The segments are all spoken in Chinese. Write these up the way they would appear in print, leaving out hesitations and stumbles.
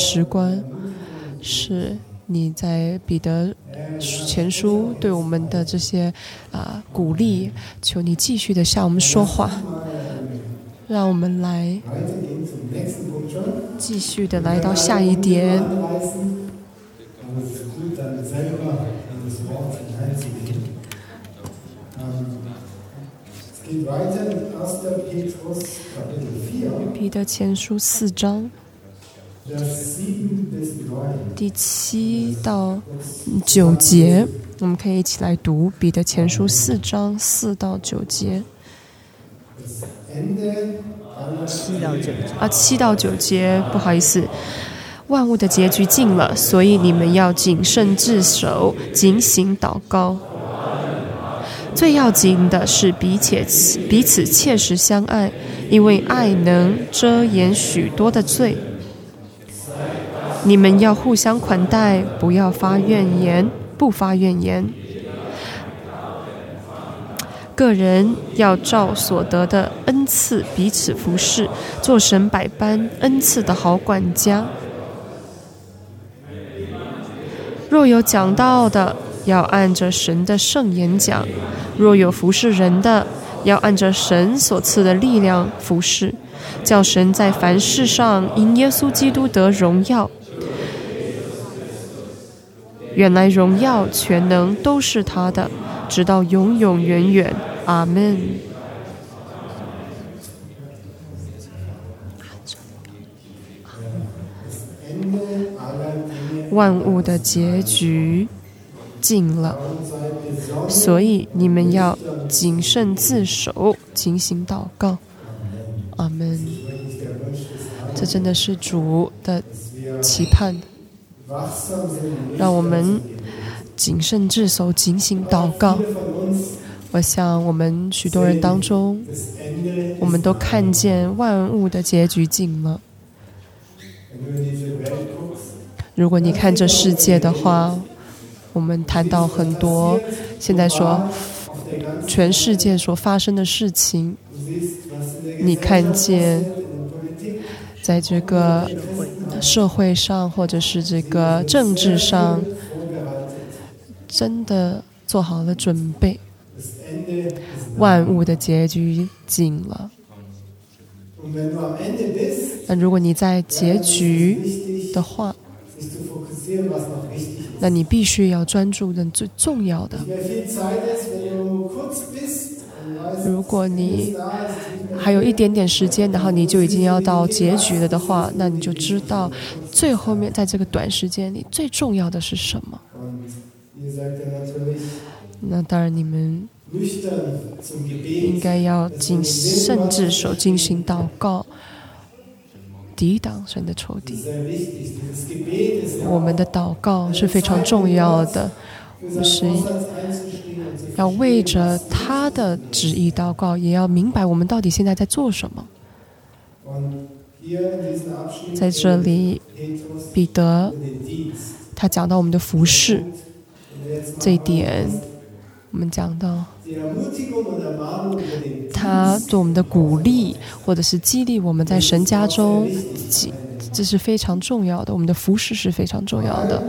时光，是你在彼得前书对我们的这些鼓励，求你继续的向我们说话，让我们来继续的来到下一点。彼得前书4章第7到9节，我们可以一起来读彼得前书4章4到9节。7到9节，不好意思。万物的结局近了，所以你们要谨慎自守，警醒祷告。最要紧的是彼此切实相爱，因为爱能遮掩许多的罪。你们要互相款待，不发怨言。个人要照所得的恩赐彼此服侍，做神百般恩赐的好管家。若有讲道的，要按着神的圣言讲；若有服侍人的，要按着神所赐的力量服侍，叫神在凡事上因耶稣基督得荣耀。原来荣耀全能都是他的，直到永永远远。阿们。万物的结局近了，所以你们要谨慎自守，警醒祷告。阿们。这真的是主的期盼，让我们谨慎自守，警醒祷告。我想我们许多人当中，我们都看见万物的结局近了。如果你看这世界的话，我们谈到很多现在说全世界所发生的事情，你看见在这个社会上或者是这个政治上真的做好了准备，万物的结局近了。那如果你在结局的话，那你必须要专注的最重要的。如果你还有一点点时间，然后你就已经要到结局了的话，那你就知道最后面在这个短时间里最重要的是什么。那当然你们应该要谨慎自守，进行祷告，抵挡神的仇敌。我们的祷告是非常重要的，是要为着他的旨意祷告，也要明白我们到底现在在做什么。在这里彼得他讲到我们的服事这一点，我们讲到他对我们的鼓励或者是激励我们在神家中，这是非常重要的，我们的服事是非常重要的。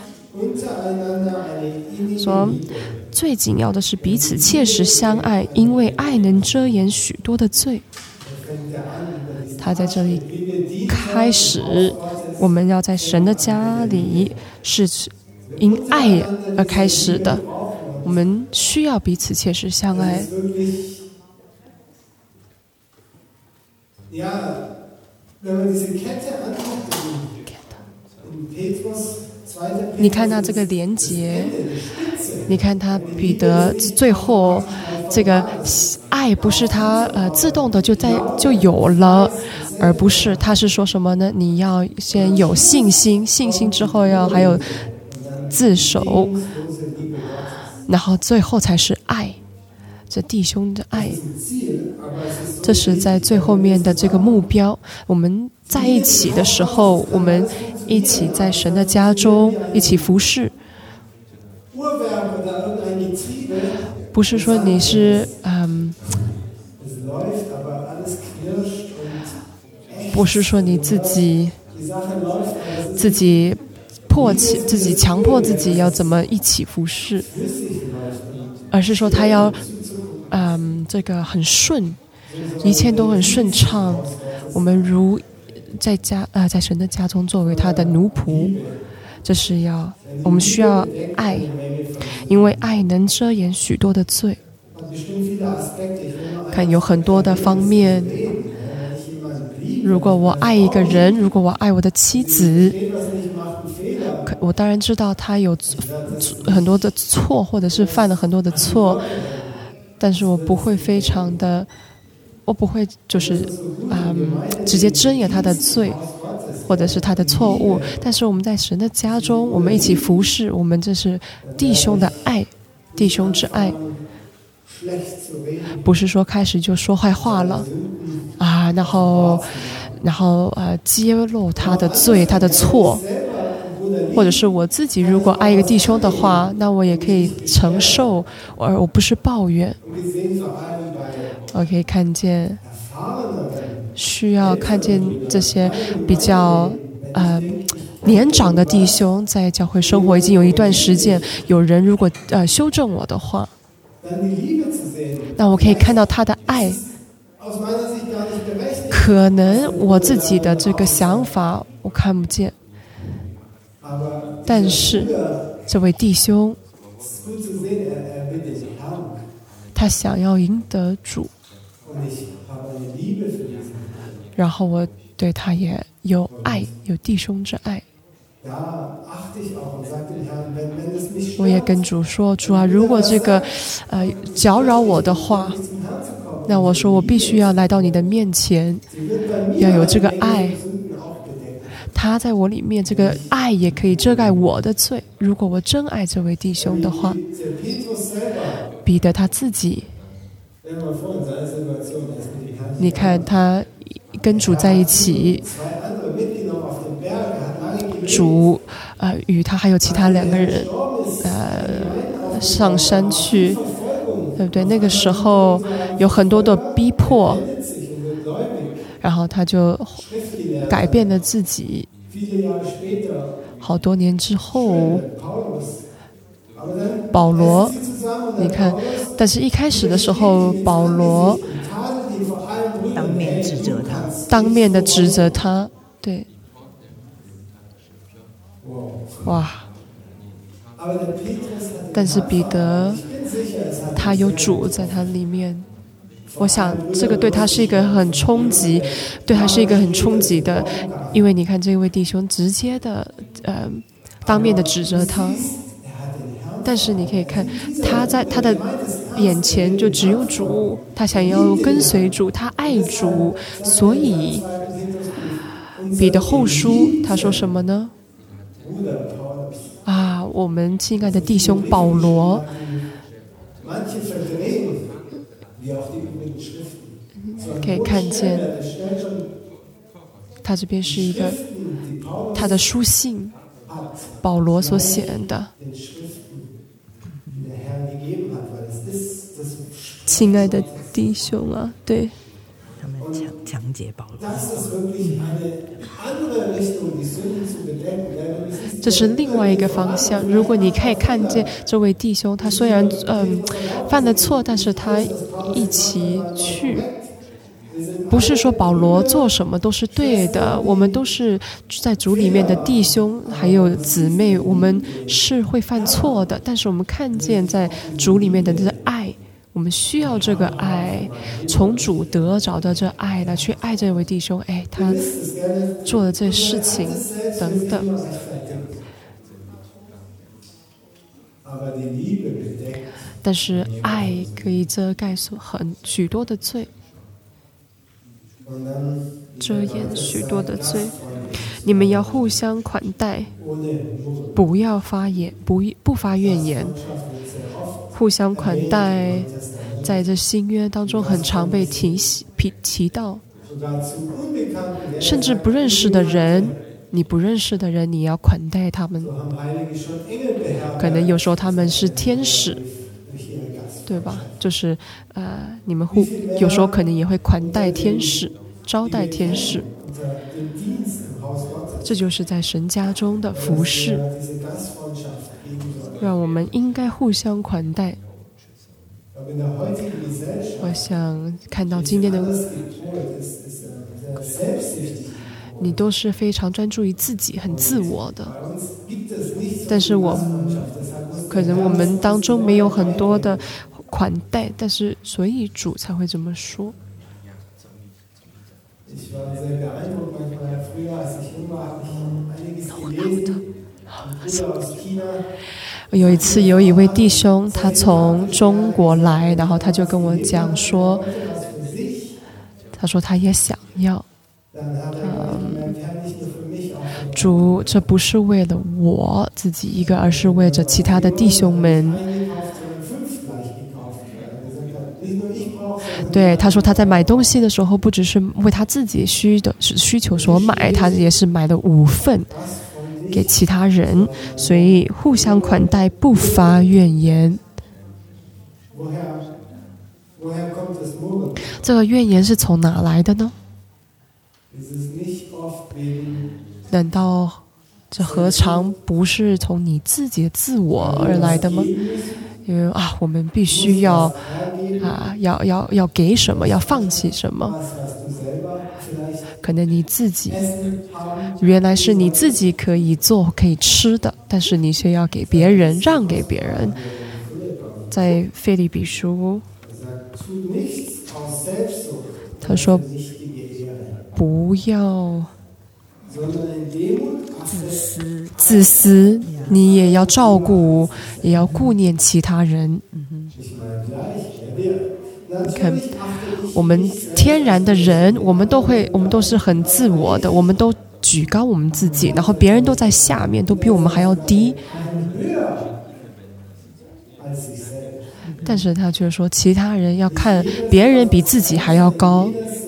说最紧要的是彼此切实相爱，因为爱能遮掩许多的罪。他在这里开始，我们要在神的家里是因爱而开始的，我们需要彼此切实相爱。你看他这个连结，你看他彼得最后这个爱不是他自动的就有了，而不是他是说什么呢？你要先有信心，信心之后还有自守，然后最后才是爱，这弟兄的爱，这是在最后面的这个目标。我们在一起的时候，我们一起在神的家中一起服侍，不是说你是不是说你自己自己强迫自己要怎么一起服侍，而是说他要这个很顺，一切都很顺畅。我们如在神的家中作为他的奴仆，这是我们需要爱，因为爱能遮掩许多的罪。看有很多的方面，如果我爱一个人，如果我爱我的妻子，我当然知道他有很多的错，或者是犯了很多的错，但是我不会就是直接睁眼他的罪，或者是他的错误。但是我们在神的家中，我们一起服侍，我们这是弟兄的爱，弟兄之爱，不是说开始就说坏话了然后揭露他的罪，他的错。或者是我自己如果爱一个弟兄的话，那我也可以承受，而我不是抱怨。我可以看见，需要看见这些比较年长的弟兄在教会生活已经有一段时间，有人如果修正我的话，那我可以看到他的爱。可能我自己的这个想法我看不见，但是这位弟兄他想要赢得主，然后我对他也有爱，有弟兄之爱。我也跟主说，主啊，如果这个搅扰我的话，那我说我必须要来到你的面前，要有这个爱。他在我里面，这个爱也可以遮盖我的罪。如果我真爱这位弟兄的话，彼得他自己，你看他跟主在一起，主与他还有其他2个人上山去，对不对？那个时候有很多的逼迫，然后他就改变了自己。好多年之后，保罗，你看，但是一开始的时候，保罗当面指责他， 当面的指责他，对，哇！但是彼得，他有主在他里面。我想这个对他是一个很冲击，对他是一个很冲击的，因为你看这位弟兄直接的当面的指责他，但是你可以看他在他的眼前就只有主，他想要跟随主，他爱主，所以彼得后书他说什么呢？我们亲爱的弟兄保罗，可以看见他这边是一个他的书信，保罗所写的。亲爱的弟兄啊，对， 他们强解保罗。 这是另外一个方向。如果你可以看见这位弟兄，他虽然犯了错，但是他一起去，不是说保罗做什么都是对的，我们都是在主里面的弟兄还有姊妹，我们是会犯错的，但是我们看见在主里面的这爱，我们需要这个爱，从主得着的这爱来去爱这位弟兄，他做的这事情等等。但是爱可以遮盖许多的罪，遮掩许多的罪。你们要互相款待，不要不发怨言。互相款待，在这新约当中很常被提到，甚至不认识的人，你不认识的人，你要款待他们。可能有时候他们是天使，对吧？就是你们有时候可能也会款待天使，招待天使。 这就是在神家中的服侍，让我们应该互相款待。我想看到今天的你都是非常专注于自己，很自我的，但是可能我们当中没有很多的款待，但是所以主才会这么说。有一次有一位弟兄，他从中国来，然后他就跟我讲说，他说他也想要，主，这不是为了我自己一个，而是为着其他的弟兄们。对，他说他在买东西的时候，不只是为他自己需求所买，他也是买了5份给其他人，所以互相款待，不发怨言。这个怨言是从哪来的呢？难道这何尝不是从你自己的自我而来的吗？因为我们必须要给什么，要放弃什么。可能你自己原来是你自己可以做可以吃的，但是你却要给别人，让给别人。在腓立比书，他说不要自私，你也要照顾，也要顾念其他人。你看，我们天然的人，我们都是很自我的，我们都举高我们自己，然后别人都在下面，都比我们还要低。但是他却说，其他人要看别人比自己还要高，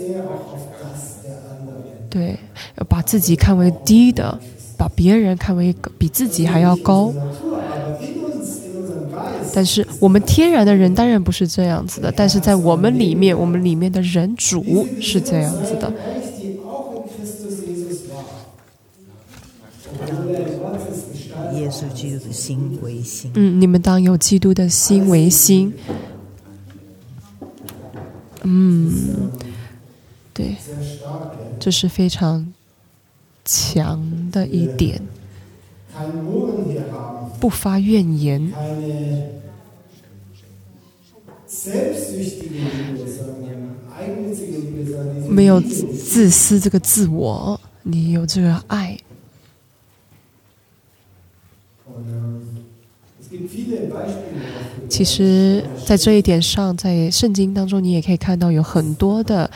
对，要把自己看为低的，把别人看为比自己还要高。但是我们天然的人当然不是这样子的，但是在我们里面的人主是这样子的。 耶稣基督的心为心。 你们当有基督的心为心。对，这是非常强的一点。不发怨言，没有自私这个自我，你有这个爱。其实在这一点上，在圣经当中你也可以看到有很多的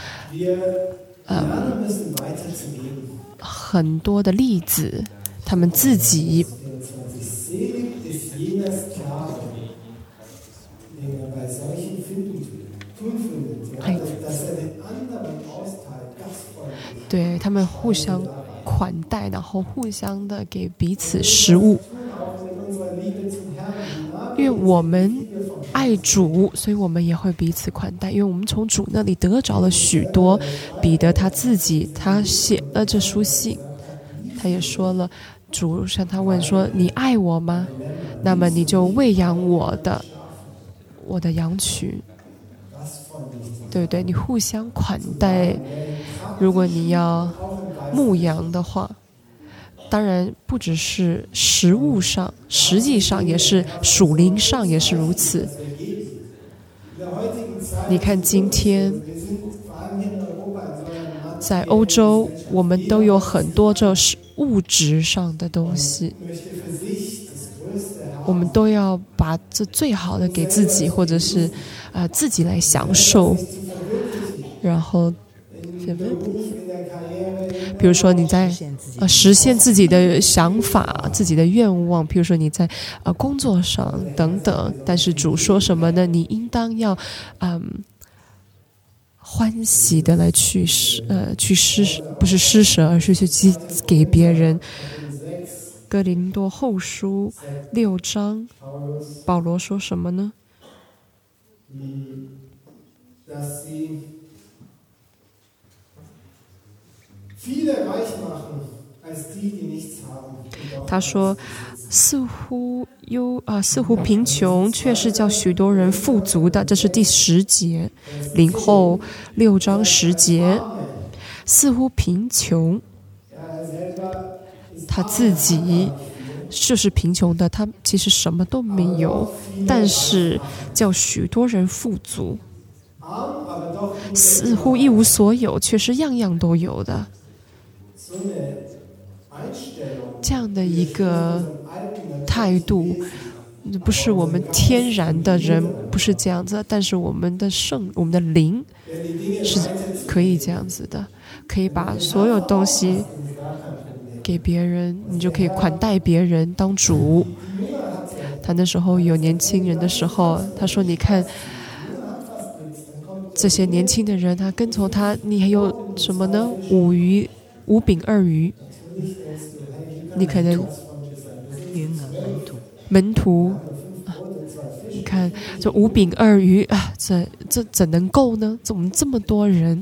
例子，他们自己对他们互相款待，然后互相的给彼此食物。因为我们爱主，所以我们也会彼此款待，因为我们从主那里得着了许多。彼得他自己，他写了这书信，他也说了，主向他问说，你爱我吗？那么你就喂养我的羊群，对不对？你互相款待。如果你要牧羊的话，当然不只是实物上，实际上也是属灵上也是如此。你看今天在欧洲，我们都有很多这物质上的东西，我们都要把这最好的给自己，或者是自己来享受。然后比如说你在实现自己的想法、自己的愿望，比如说你在工作上等等。但是主说什么呢？你应当要欢喜的来去不是施舍，而是去给别人。哥林多后书6章，保罗说什么呢？ 他说似乎贫穷，却是叫许多人富足的。这是第10节，林后6章10节。似乎贫穷，他自己就是贫穷的，他其实什么都没有，但是叫许多人富足。似乎一无所有，却是样样都有的。这样的一个态度，不是我们天然的人不是这样子，但是我们的灵是可以这样子的，可以把所有东西给别人，你就可以款待别人当主。他那时候有年轻人的时候，他说你看这些年轻的人，他跟从他，你还有什么呢？5饼2鱼，你可能门徒你看这5饼2鱼啊，这怎能够呢？怎么这么多人？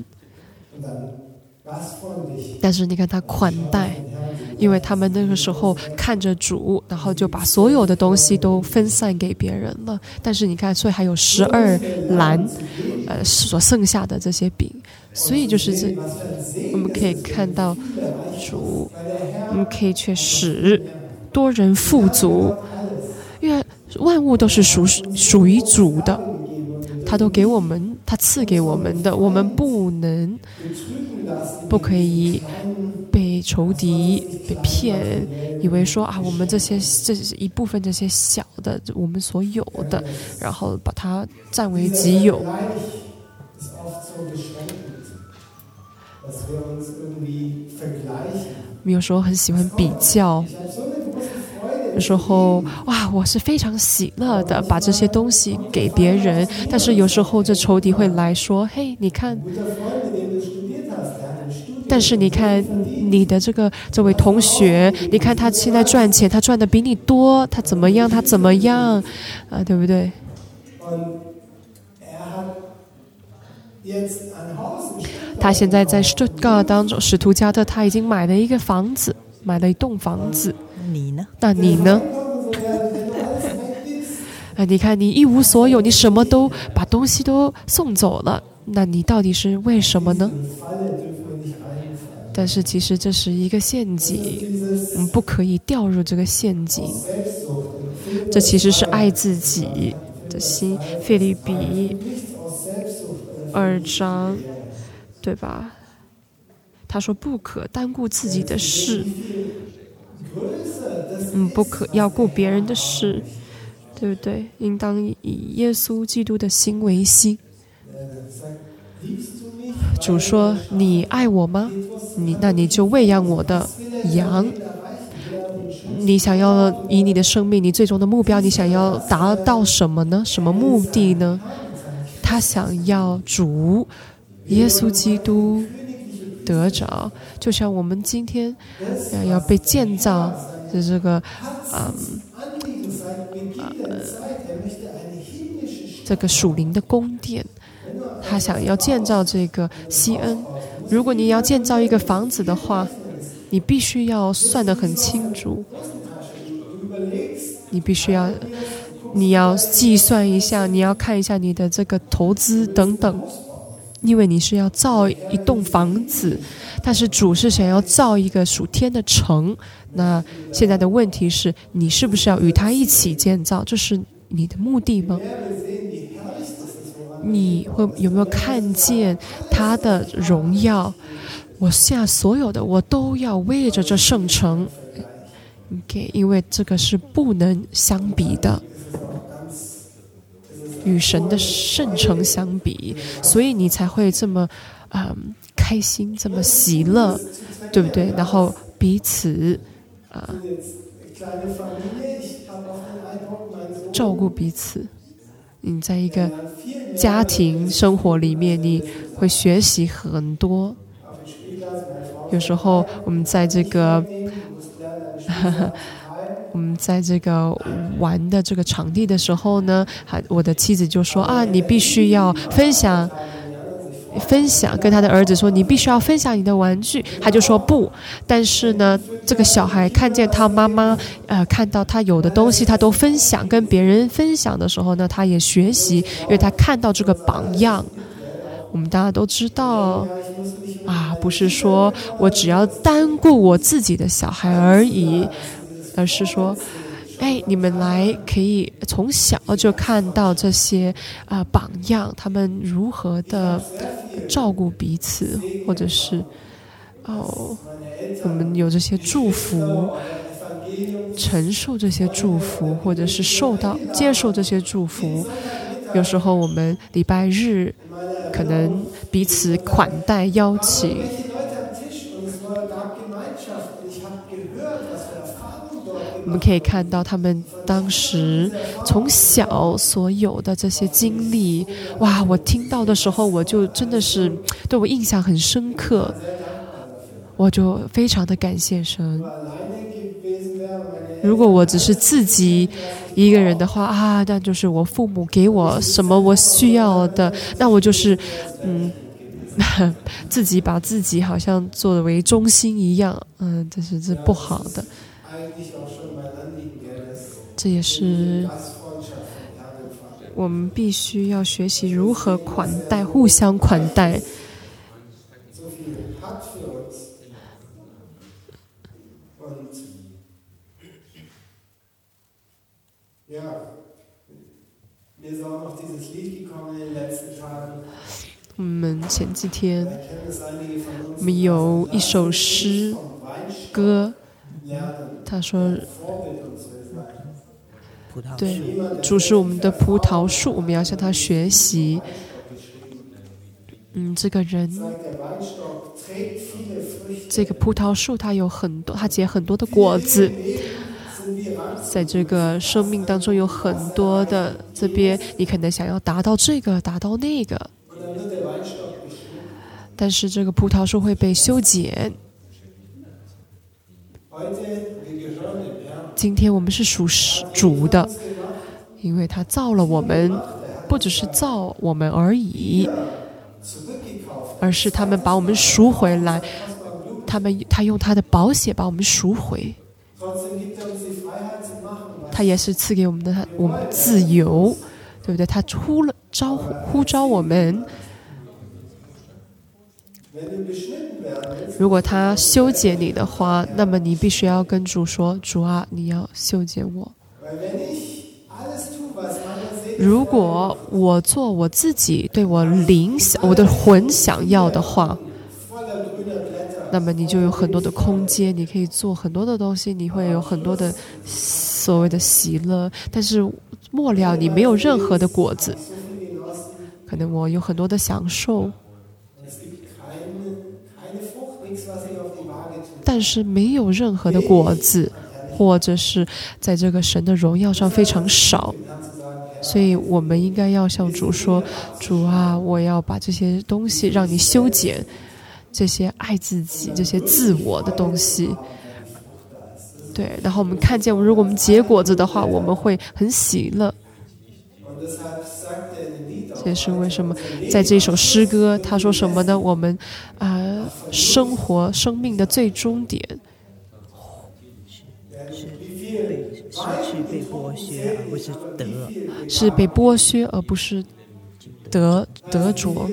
但是你看他款待，因为他们那个时候看着主，然后就把所有的东西都分散给别人了。但是你看，所以还有12篮，所剩下的这些饼，所以就是我们可以看到主，我们可以去使多人富足，因为万物都是属于主的，他都给我们，他赐给我们的，我们不可以被仇敌被骗，以为说啊，我们这是一部分这些小的我们所有的，然后把它占为己有。我们有时候很喜欢比较，有时候哇，我是非常喜乐的把这些东西给别人，但是有时候这仇敌会来说，嘿，你看，但是你看你的这位同学，你看他现在赚钱，他赚的比你多，他怎么样啊，对不对？他现在在Stuttgart当中，史图加特，他已经买了一栋房子。 你呢？ 那你呢？你看你一无所有，你什么都把东西都送走了，那你到底是为什么呢？但是其实这是一个陷阱，我们不可以掉入这个陷阱。这其实是爱自己的心。腓立比2章，对吧？他说不可单顾自己的事，不可要顾别人的事，对不对？应当以耶稣基督的心为心。主说：“你爱我吗？那你就喂养我的羊。你想要以你的生命，你最终的目标，你想要达到什么呢？什么目的呢？他想要主耶稣基督得着，就像我们今天要被建造的这个这个属灵的宫殿。”他想要建造这个西恩。如果你要建造一个房子的话，你必须要算得很清楚，你要计算一下，你要看一下你的这个投资等等，因为你是要造一栋房子，但是主是想要造一个属天的城。那现在的问题是，你是不是要与他一起建造？这是你的目的吗？你有没有看见他的荣耀？我现在所有的我都要为着这圣城，因为这个是不能相比的，与神的圣城相比，所以你才会这么开心，这么喜乐，对不对？然后彼此照顾彼此。你在一个家庭生活里面，你会学习很多。有时候我们在这个玩的这个场地的时候呢，我的妻子就说啊，你必须要分享， 分享，跟他的儿子说：“你必须要分享你的玩具。”他就说不。但是呢，这个小孩看见他妈妈，看到他有的东西他都分享，跟别人分享的时候呢，他也学习，因为他看到这个榜样。我们大家都知道不是说我只要单顾我自己的小孩而已，而是说你们来可以从小就看到这些榜样，他们如何的照顾彼此，或者是我们有这些祝福，承受这些祝福，或者是接受这些祝福。有时候我们礼拜日可能彼此款待邀请，我们可以看到他们当时从小所有的这些经历。哇，我听到的时候，我就真的是对我印象很深刻，我就非常的感谢神。如果我只是自己一个人的话那就是我父母给我什么我需要的，那我就是自己把自己好像作为中心一样，这不好的。这也是我们必须要学习如何款待，互相款待。我们前几天我们有一首诗歌，他说对，主是我们的葡萄树，我们要向他学习。这个人，这个葡萄树它结很多的果子，在这个生命当中有很多的这边，你可能想要达到这个，达到那个，但是这个葡萄树会被修剪。今天我们是属主的，因为他造了我们，不只是造我们而已，而是他们把我们赎回来，他用他的宝血把我们赎回，他也是赐给我们自由，对不对？他呼召我们。如果他修剪你的话，那么你必须要跟主说：“主啊，你要修剪我。”如果我做我自己对我的魂想要的话，那么你就有很多的空间，你可以做很多的东西，你会有很多的所谓的喜乐，但是末了你没有任何的果子。可能我有很多的享受，但是没有任何的果子，或者是在这个神的荣耀上非常少。所以我们应该要向主说：“主啊，我要把这些东西让你修剪，这些爱自己、这些自我的东西。”对，然后我们看见，如果我们结果子的话，我们会很喜乐。这是为什么在这首诗歌他说什么呢？我们生命的最终点是被剥削而不是是被剥削而不是得着。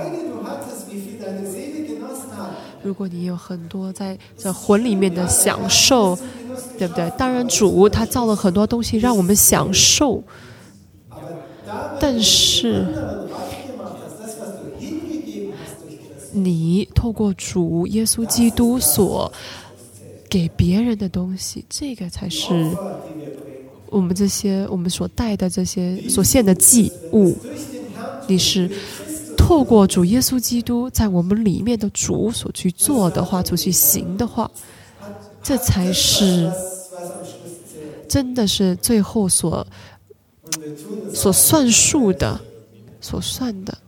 如果你有很多在魂里面的享受，对不对？当然主他造了很多东西让我们享受，但是你透过主耶稣基督所给别人的东西，这个才是我们所带的这些所献的祭物。你是透过主耶稣基督在我们里面的主所去做的话，所去行的话，这才是真的是最后所算数的，所算的。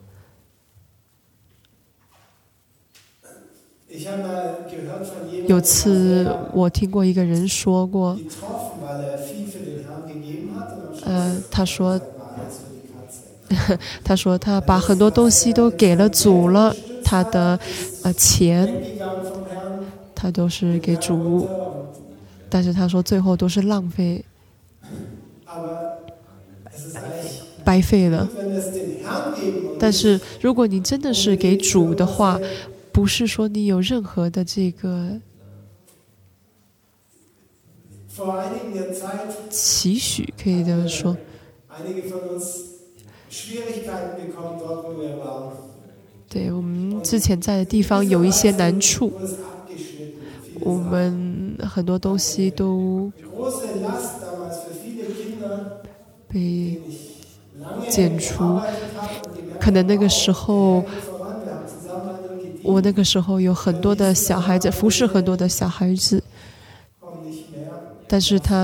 有次我听过一个人说过，他说他说他把很多东西都给了主了，他的钱他都是给主，但是他说最后都是浪费，白费了。但是如果你真的是给主的话，不是说你有任何的这个期许，可以这么说。对，我们之前在的地方有一些难处，我们很多东西都被剪除。可能那个时候，我那个时候有很多的小孩子，服侍很多的小孩子，但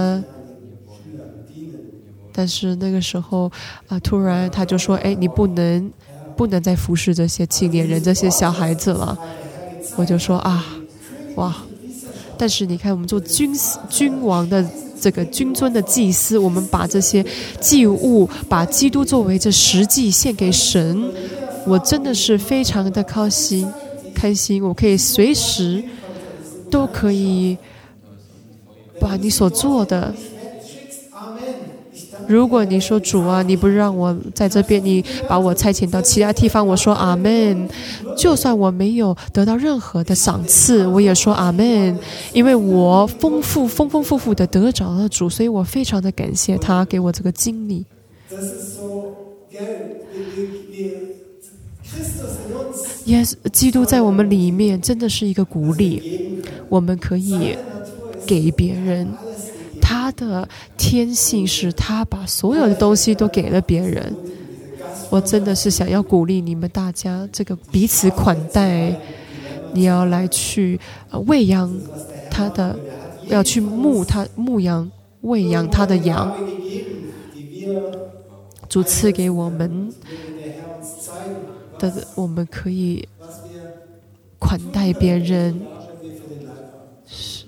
是那个时候突然他就说：“哎，你不能再服侍这些青年人、这些小孩子了。”我就说哇！但是你看，我们做君王的这个君尊的祭司，我们把这些祭物，把基督作为这实际献给神，我真的是非常的开心。我可以随时都可以把你所做的。如果你说主啊，你不让我在这边，你把我差遣到其他地方，我说阿们。就算我没有得到任何的赏赐，我也说阿们，因为我丰富的得着了主，所以我非常的感谢他给我这个经历。基督在我们里面真的是一个鼓励，我们可以给别人。他的天性是他把所有的东西都给了别人。我真的是想要鼓励你们大家，这个彼此款待，你要来去喂养他的，要去喂养他的羊。主赐给我们的，我们可以款待别人。是。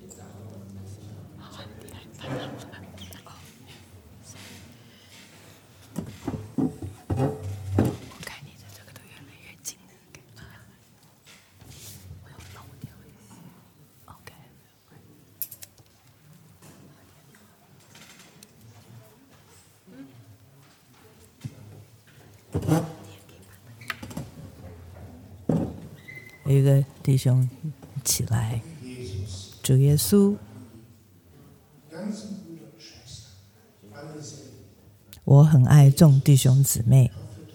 有一个弟兄起来，主耶稣，我很爱众弟兄姊妹，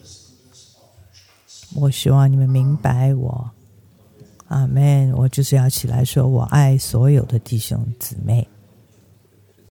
我希望你们明白我。阿们。我就是要起来说，我爱所有的弟兄姊妹。